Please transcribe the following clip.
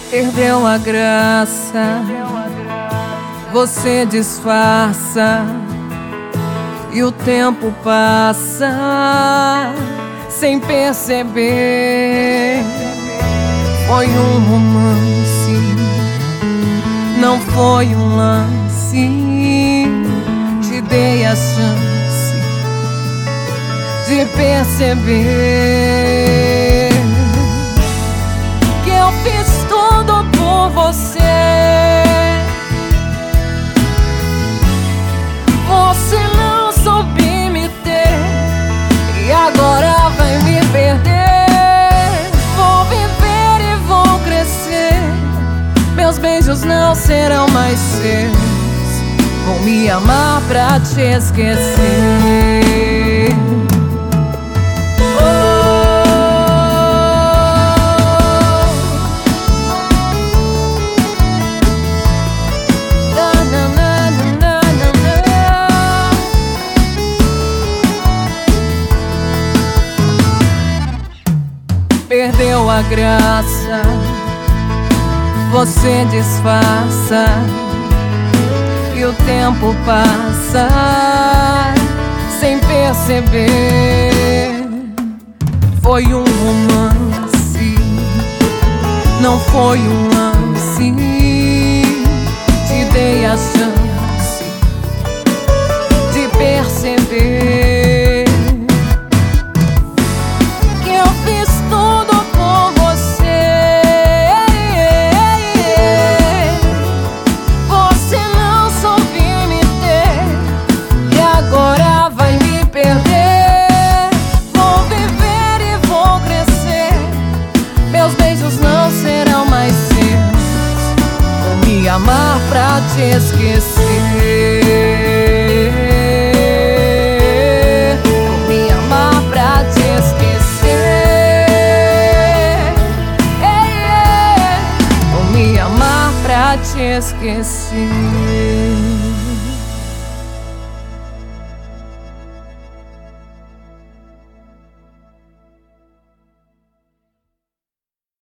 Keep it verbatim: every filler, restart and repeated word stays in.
Perdeu a graça, você disfarça e o tempo passa sem perceber. Foi um romance, não foi um lance. Te dei a chance de perceber que eu fiz tudo por você. Você não soube me ter e agora vai me perder. Vou viver e vou crescer, meus beijos não serão mais seus. Vou me amar pra te esquecer. Perdeu a graça, você disfarça e o tempo passa sem perceber. Foi um romance, não foi um lance. Te dei a chance de perceber que eu fiz tudo por você. Você não soube me ter e agora vai me perder. Vou viver e vou crescer, meus beijos não serão mais seus. Vou me amar pra te esquecer. Te esqueci.